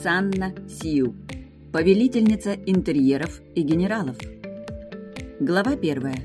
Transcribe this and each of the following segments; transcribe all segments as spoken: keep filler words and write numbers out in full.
Санна Сью, повелительница интерьеров и генералов. Глава первая.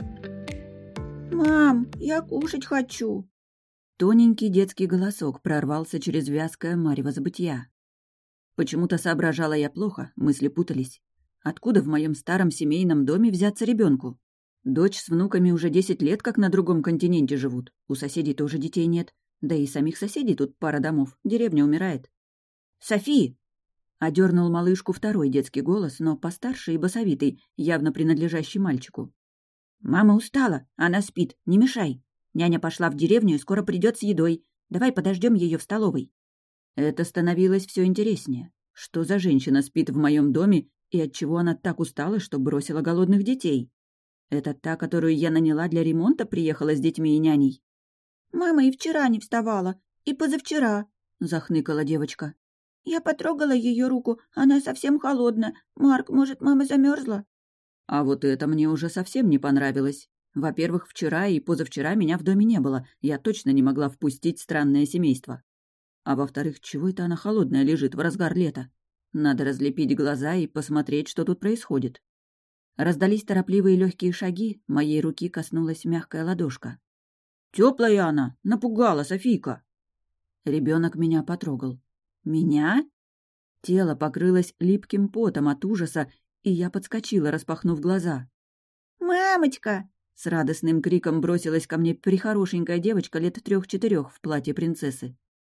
«Мам, я кушать хочу!» Тоненький детский голосок прорвался через вязкое марево забытья. Почему-то соображала я плохо, мысли путались. Откуда в моем старом семейном доме взяться ребенку? Дочь с внуками уже десять лет как на другом континенте живут. У соседей тоже детей нет. Да и самих соседей тут пара домов. Деревня умирает. «Софи!» — одернул малышку второй детский голос, но постарше и басовитый, явно принадлежащий мальчику. «Мама устала, она спит, не мешай. Няня пошла в деревню и скоро придет с едой. Давай подождем ее в столовой». Это становилось все интереснее. Что за женщина спит в моем доме и отчего она так устала, что бросила голодных детей? Это та, которую я наняла для ремонта, приехала с детьми и няней? «Мама и вчера не вставала, и позавчера», — захныкала девочка. «Я потрогала ее руку, она совсем холодная. Марк, может, мама замерзла?» А вот это мне уже совсем не понравилось. Во-первых, вчера и позавчера меня в доме не было, я точно не могла впустить странное семейство. А во-вторых, чего это она холодная лежит в разгар лета? Надо разлепить глаза и посмотреть, что тут происходит. Раздались торопливые легкие шаги, моей руки коснулась мягкая ладошка. «Теплая она! Напугала, Софийка!» Ребенок меня потрогал. «Меня?» Тело покрылось липким потом от ужаса, и я подскочила, распахнув глаза. «Мамочка!» — с радостным криком бросилась ко мне прихорошенькая девочка лет трех-четырех в платье принцессы.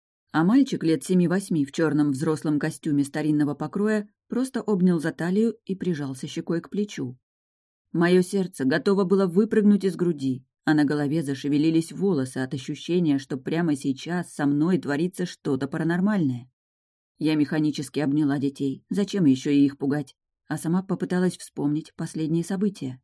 А мальчик лет семи-восьми в черном взрослом костюме старинного покроя просто обнял за талию и прижался щекой к плечу. Мое сердце готово было выпрыгнуть из груди, а на голове зашевелились волосы от ощущения, что прямо сейчас со мной творится что-то паранормальное. Я механически обняла детей, зачем еще и их пугать, а сама попыталась вспомнить последние события.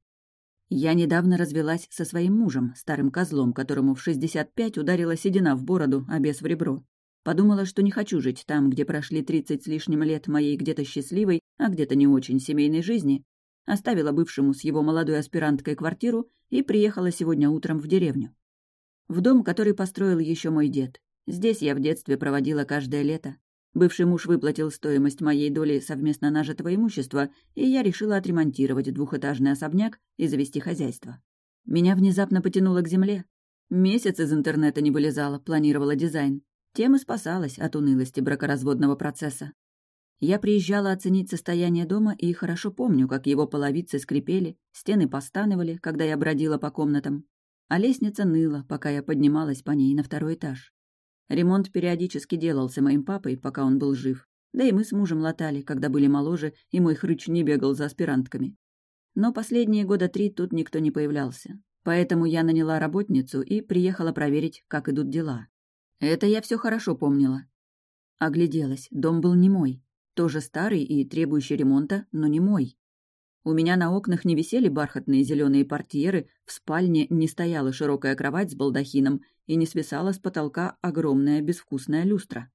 Я недавно развелась со своим мужем, старым козлом, которому в шестьдесят пять ударила седина в бороду, а бес в ребро. Подумала, что не хочу жить там, где прошли тридцать с лишним лет моей где-то счастливой, а где-то не очень семейной жизни. Оставила бывшему с его молодой аспиранткой квартиру и приехала сегодня утром в деревню. В дом, который построил еще мой дед. Здесь я в детстве проводила каждое лето. Бывший муж выплатил стоимость моей доли совместно нажитого имущества, и я решила отремонтировать двухэтажный особняк и завести хозяйство. Меня внезапно потянуло к земле. Месяц из интернета не вылезала, планировала дизайн. Тем и спасалась от унылости бракоразводного процесса. Я приезжала оценить состояние дома и хорошо помню, как его половицы скрипели, стены постанывали, когда я бродила по комнатам, а лестница ныла, пока я поднималась по ней на второй этаж. Ремонт периодически делался моим папой, пока он был жив, да и мы с мужем латали, когда были моложе, и мой хрыч не бегал за аспирантками. Но последние года три тут никто не появлялся, поэтому я наняла работницу и приехала проверить, как идут дела. Это я все хорошо помнила. Огляделась, дом был не мой. Тоже старый и требующий ремонта, но не мой. У меня на окнах не висели бархатные зеленые портьеры, в спальне не стояла широкая кровать с балдахином и не свисала с потолка огромная безвкусная люстра.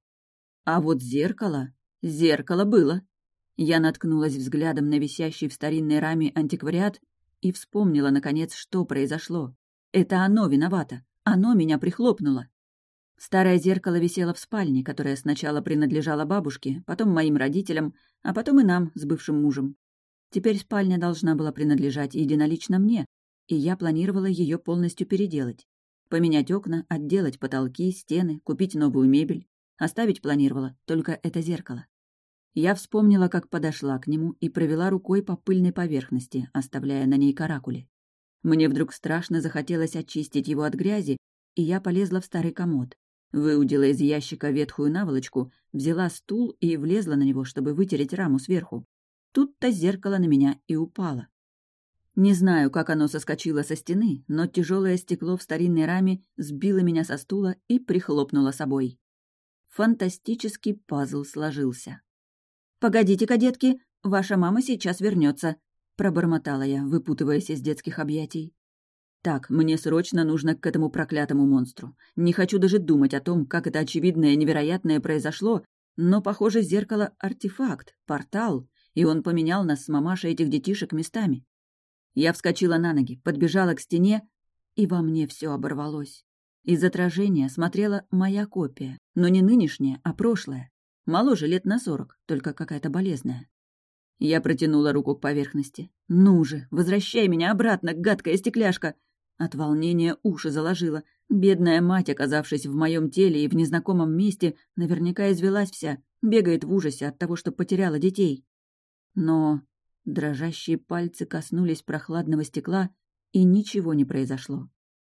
А вот зеркало... Зеркало было. Я наткнулась взглядом на висящий в старинной раме антиквариат и вспомнила, наконец, что произошло. Это оно виновато. Оно меня прихлопнуло. Старое зеркало висело в спальне, которая сначала принадлежала бабушке, потом моим родителям, а потом и нам с бывшим мужем. Теперь спальня должна была принадлежать единолично мне, и я планировала ее полностью переделать. Поменять окна, отделать потолки, стены, купить новую мебель. Оставить планировала только это зеркало. Я вспомнила, как подошла к нему и провела рукой по пыльной поверхности, оставляя на ней каракули. Мне вдруг страшно захотелось очистить его от грязи, и я полезла в старый комод. Выудила из ящика ветхую наволочку, взяла стул и влезла на него, чтобы вытереть раму сверху. Тут-то зеркало на меня и упало. Не знаю, как оно соскочило со стены, но тяжелое стекло в старинной раме сбило меня со стула и прихлопнуло собой. Фантастический пазл сложился. «Погодите-ка, детки, ваша мама сейчас вернется», — пробормотала я, выпутываясь из детских объятий. «Так, мне срочно нужно к этому проклятому монстру. Не хочу даже думать о том, как это очевидное и невероятное произошло, но, похоже, зеркало — артефакт, портал, и он поменял нас с мамашей этих детишек местами». Я вскочила на ноги, подбежала к стене, и во мне все оборвалось. Из отражения смотрела моя копия, но не нынешняя, а прошлая. Моложе лет на сорок, только какая-то болезная. Я протянула руку к поверхности. «Ну же, возвращай меня обратно, гадкая стекляшка!» От волнения уши заложила. Бедная мать, оказавшись в моем теле и в незнакомом месте, наверняка извелась вся, бегает в ужасе от того, что потеряла детей. Но дрожащие пальцы коснулись прохладного стекла, и ничего не произошло.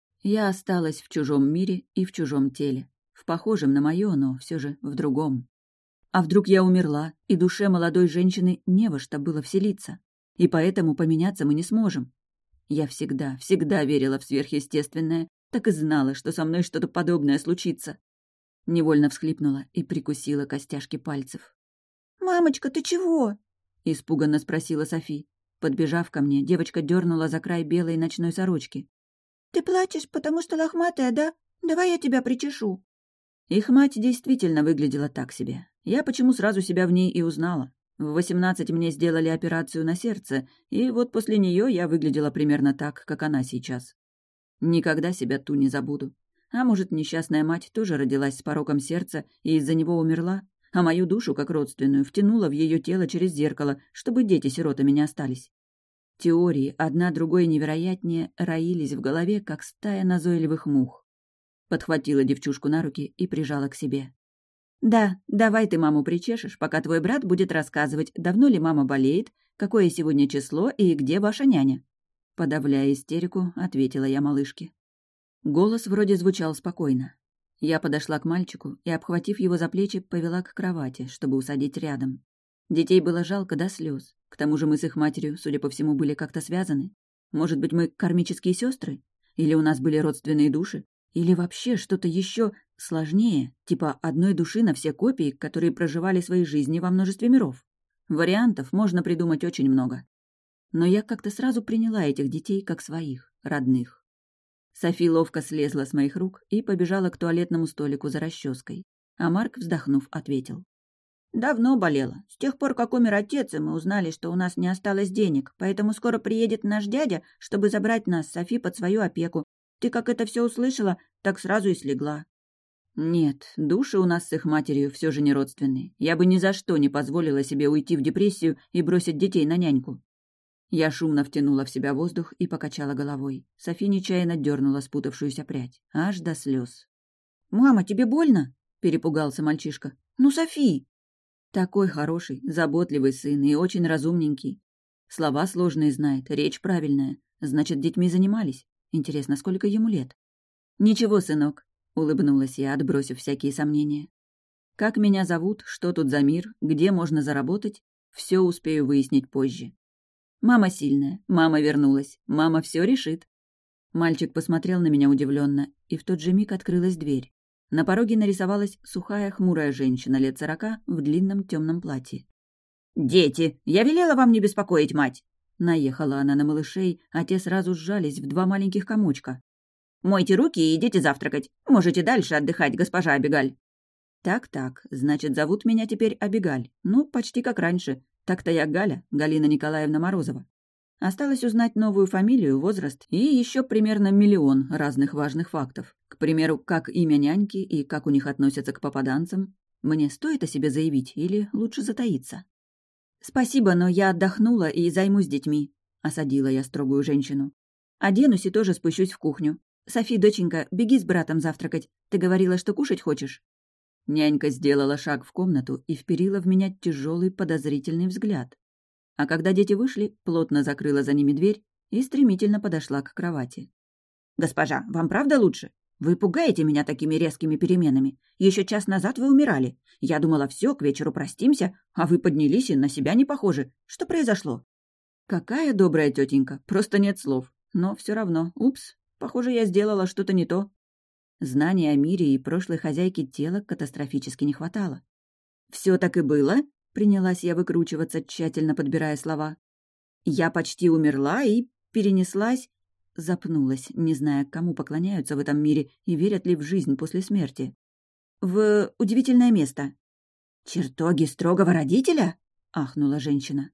Я осталась в чужом мире и в чужом теле, в похожем на мое, но все же в другом. А вдруг я умерла, и душе молодой женщины не во что было вселиться, и поэтому поменяться мы не сможем? Я всегда, всегда верила в сверхъестественное, так и знала, что со мной что-то подобное случится. Невольно всхлипнула и прикусила костяшки пальцев. «Мамочка, ты чего?» — испуганно спросила Софи. Подбежав ко мне, девочка дернула за край белой ночной сорочки. «Ты плачешь, потому что лохматая, да? Давай я тебя причешу». Их мать действительно выглядела так себе. Я почему сразу себя в ней и узнала. В восемнадцать мне сделали операцию на сердце, и вот после нее я выглядела примерно так, как она сейчас. Никогда себя ту не забуду. А может, несчастная мать тоже родилась с пороком сердца и из-за него умерла, а мою душу, как родственную, втянула в ее тело через зеркало, чтобы дети-сиротами не остались. Теории, одна другой невероятнее, роились в голове, как стая назойливых мух. Подхватила девчушку на руки и прижала к себе. «Да, давай ты маму причешешь, пока твой брат будет рассказывать, давно ли мама болеет, какое сегодня число и где ваша няня». Подавляя истерику, ответила я малышке. Голос вроде звучал спокойно. Я подошла к мальчику и, обхватив его за плечи, повела к кровати, чтобы усадить рядом. Детей было жалко до слез. К тому же мы с их матерью, судя по всему, были как-то связаны. Может быть, мы кармические сестры? Или у нас были родственные души? Или вообще что-то еще сложнее, типа одной души на все копии, которые проживали свои жизни во множестве миров? Вариантов можно придумать очень много. Но я как-то сразу приняла этих детей как своих, родных. Софи ловко слезла с моих рук и побежала к туалетному столику за расческой. А Марк, вздохнув, ответил. «Давно болела. С тех пор, как умер отец, и мы узнали, что у нас не осталось денег, поэтому скоро приедет наш дядя, чтобы забрать нас, Софи, под свою опеку. Ты как это все услышала, так сразу и слегла». Нет, души у нас с их матерью все же не родственные. Я бы ни за что не позволила себе уйти в депрессию и бросить детей на няньку. Я шумно втянула в себя воздух и покачала головой. Софи нечаянно дернула спутавшуюся прядь, аж до слез. «Мама, тебе больно?» – перепугался мальчишка. «Ну, Софи!» Такой хороший, заботливый сын и очень разумненький. Слова сложные знает, речь правильная. Значит, детьми занимались. Интересно, сколько ему лет? «Ничего, сынок», — улыбнулась я, отбросив всякие сомнения. «Как меня зовут, что тут за мир, где можно заработать, все успею выяснить позже. Мама сильная, мама вернулась, мама все решит». Мальчик посмотрел на меня удивленно, и в тот же миг открылась дверь. На пороге нарисовалась сухая, хмурая женщина лет сорока в длинном темном платье. «Дети, я велела вам не беспокоить мать!» Наехала она на малышей, а те сразу сжались в два маленьких комочка. «Мойте руки и идите завтракать. Можете дальше отдыхать, госпожа Абигаль». «Так-так, значит, зовут меня теперь Абигаль. Ну, почти как раньше. Так-то я Галя, Галина Николаевна Морозова. Осталось узнать новую фамилию, возраст и еще примерно миллион разных важных фактов. К примеру, как имя няньки и как у них относятся к попаданцам. Мне стоит о себе заявить или лучше затаиться?» «Спасибо, но я отдохнула и займусь детьми», — осадила я строгую женщину. «Оденусь и тоже спущусь в кухню. Софи, доченька, беги с братом завтракать. Ты говорила, что кушать хочешь?» Нянька сделала шаг в комнату и вперила в меня тяжелый подозрительный взгляд. А когда дети вышли, плотно закрыла за ними дверь и стремительно подошла к кровати. «Госпожа, вам правда лучше? Вы пугаете меня такими резкими переменами. Еще час назад вы умирали. Я думала, все, к вечеру простимся, а вы поднялись и на себя не похожи. Что произошло?» Какая добрая тетенька, просто нет слов. Но все равно, упс, похоже, я сделала что-то не то. Знаний о мире и прошлой хозяйке тела катастрофически не хватало. «Все так и было?» — принялась я выкручиваться, тщательно подбирая слова. «Я почти умерла и перенеслась...» Запнулась, не зная, кому поклоняются в этом мире и верят ли в жизнь после смерти. «В удивительное место». «Чертоги строгого родителя?» — ахнула женщина.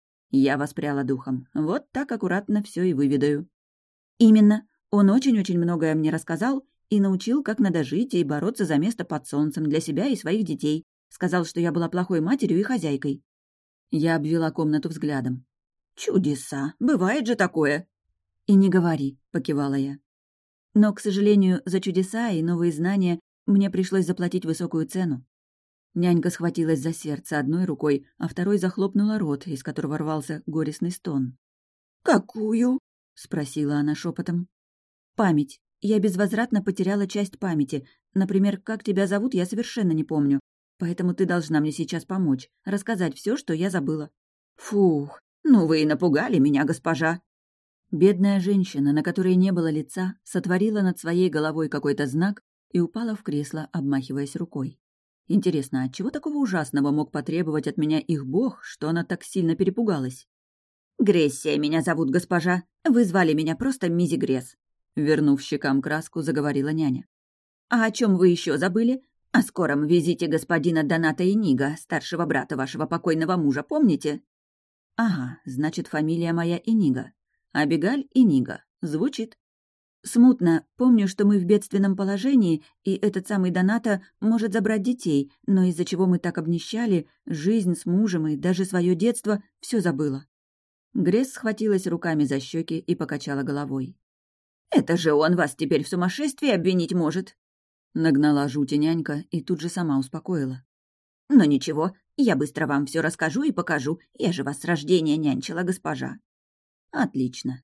Я воспряла духом. Вот так аккуратно все и выведаю. «Именно. Он очень-очень многое мне рассказал и научил, как надо жить и бороться за место под солнцем для себя и своих детей. Сказал, что я была плохой матерью и хозяйкой. Я обвела комнату взглядом. «Чудеса! Бывает же такое!» «И не говори», — покивала я. Но, к сожалению, за чудеса и новые знания мне пришлось заплатить высокую цену. Нянька схватилась за сердце одной рукой, а второй захлопнула рот, из которого рвался горестный стон. «Какую?» — спросила она шепотом. «Память. Я безвозвратно потеряла часть памяти. Например, как тебя зовут, я совершенно не помню. Поэтому ты должна мне сейчас помочь, рассказать все, что я забыла». «Фух, ну вы и напугали меня, госпожа!» Бедная женщина, на которой не было лица, сотворила над своей головой какой-то знак и упала в кресло, обмахиваясь рукой. Интересно, от чего такого ужасного мог потребовать от меня их бог, что она так сильно перепугалась? «Грессия меня зовут, госпожа. Вы звали меня просто Мизи Гресс», — вернув щекам краску, заговорила няня. «А о чем вы еще забыли? О скором визите господина Доната Инига, старшего брата вашего покойного мужа, помните?» «Ага, значит, фамилия моя Инига. Абигаль Инига. Звучит. Смутно. Помню, что мы в бедственном положении, и этот самый Доната может забрать детей, но из-за чего мы так обнищали, жизнь с мужем и даже свое детство, все забыла». Гресс схватилась руками за щеки и покачала головой. «Это же он вас теперь в сумасшествии обвинить может!» Нагнала жути нянька и тут же сама успокоила. «Но ничего, я быстро вам все расскажу и покажу, я же вас с рождения нянчила, госпожа». «Отлично».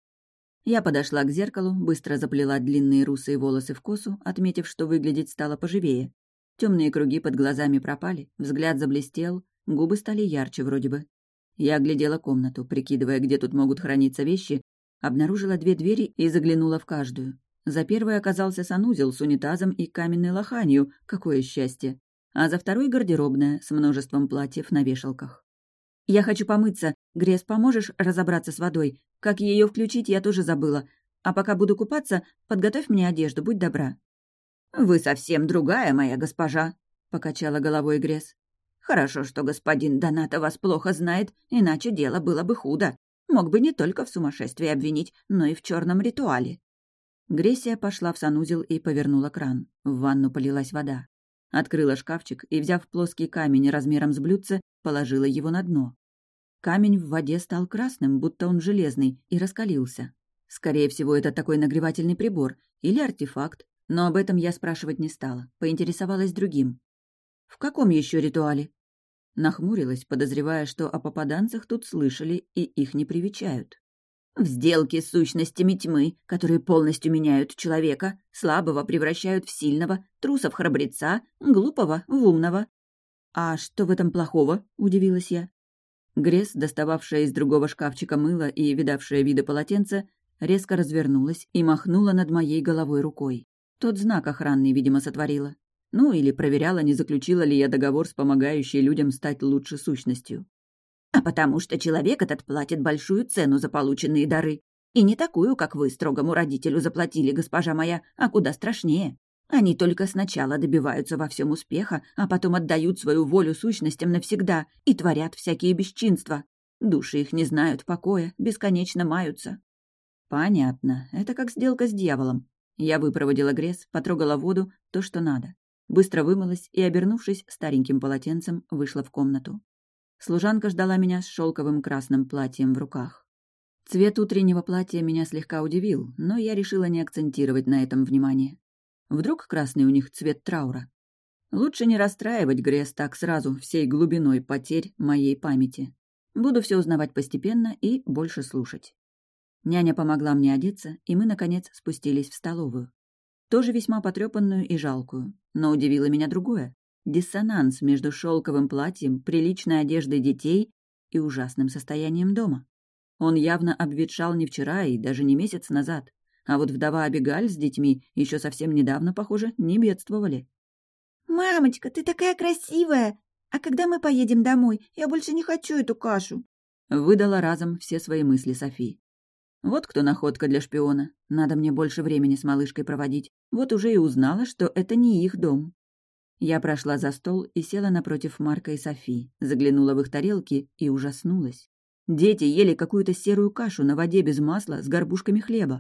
Я подошла к зеркалу, быстро заплела длинные русые волосы в косу, отметив, что выглядеть стало поживее. Темные круги под глазами пропали, взгляд заблестел, губы стали ярче вроде бы. Я оглядела комнату, прикидывая, где тут могут храниться вещи, обнаружила две двери и заглянула в каждую. За первой оказался санузел с унитазом и каменной лоханью, какое счастье. А за второй — гардеробная с множеством платьев на вешалках. «Я хочу помыться. Гресс, поможешь разобраться с водой? Как ее включить, я тоже забыла. А пока буду купаться, подготовь мне одежду, будь добра». «Вы совсем другая, моя госпожа», — покачала головой Гресс. «Хорошо, что господин Доната вас плохо знает, иначе дело было бы худо. Мог бы не только в сумасшествии обвинить, но и в черном ритуале». Грессия пошла в санузел и повернула кран. В ванну полилась вода. Открыла шкафчик и, взяв плоский камень размером с блюдце, положила его на дно. Камень в воде стал красным, будто он железный, и раскалился. Скорее всего, это такой нагревательный прибор или артефакт, но об этом я спрашивать не стала, поинтересовалась другим. «В каком еще ритуале?» Нахмурилась, подозревая, что о попаданцах тут слышали и их не привечают. «В сделке с сущностями тьмы, которые полностью меняют человека, слабого превращают в сильного, труса в храбреца, глупого в умного». «А что в этом плохого?» — удивилась я. Гресс, достававшая из другого шкафчика мыло и видавшая виды полотенца, резко развернулась и махнула над моей головой рукой. Тот знак охранный, видимо, сотворила. Ну, или проверяла, не заключила ли я договор с помогающей людям стать лучше сущностью. «А потому что человек этот платит большую цену за полученные дары. И не такую, как вы строгому родителю заплатили, госпожа моя, а куда страшнее. Они только сначала добиваются во всем успеха, а потом отдают свою волю сущностям навсегда и творят всякие бесчинства. Души их не знают покоя, бесконечно маются». «Понятно. Это как сделка с дьяволом». Я выпроводила Гресс, потрогала воду, то, что надо. Быстро вымылась и, обернувшись стареньким полотенцем, вышла в комнату. Служанка ждала меня с шелковым красным платьем в руках. Цвет утреннего платья меня слегка удивил, но я решила не акцентировать на этом внимание. Вдруг красный у них цвет траура. Лучше не расстраивать Гресс так сразу всей глубиной потерь моей памяти. Буду все узнавать постепенно и больше слушать. Няня помогла мне одеться, и мы, наконец, спустились в столовую. Тоже весьма потрепанную и жалкую. Но удивило меня другое. Диссонанс между шелковым платьем, приличной одеждой детей и ужасным состоянием дома. Он явно обветшал не вчера и даже не месяц назад. А вот вдова Абигаль с детьми еще совсем недавно, похоже, не бедствовали. «Мамочка, ты такая красивая! А когда мы поедем домой? Я больше не хочу эту кашу!» Выдала разом все свои мысли Софи. Вот кто находка для шпиона. Надо мне больше времени с малышкой проводить. Вот уже и узнала, что это не их дом. Я прошла за стол и села напротив Марка и Софи, заглянула в их тарелки и ужаснулась. Дети ели какую-то серую кашу на воде без масла с горбушками хлеба.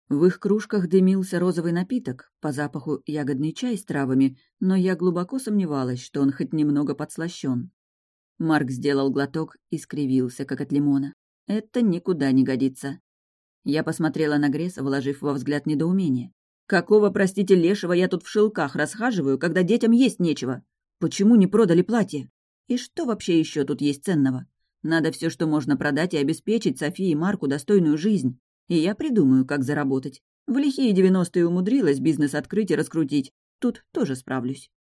В их кружках дымился розовый напиток, по запаху ягодный чай с травами, но я глубоко сомневалась, что он хоть немного подслащён. Марк сделал глоток и скривился, как от лимона. Это никуда не годится. Я посмотрела на Греса, вложив во взгляд недоумение. «Какого, простите, лешего я тут в шелках расхаживаю, когда детям есть нечего? Почему не продали платье? И что вообще еще тут есть ценного? Надо все, что можно продать, и обеспечить Софии и Марку достойную жизнь. И я придумаю, как заработать. В лихие девяностые умудрилась бизнес открыть и раскрутить. Тут тоже справлюсь».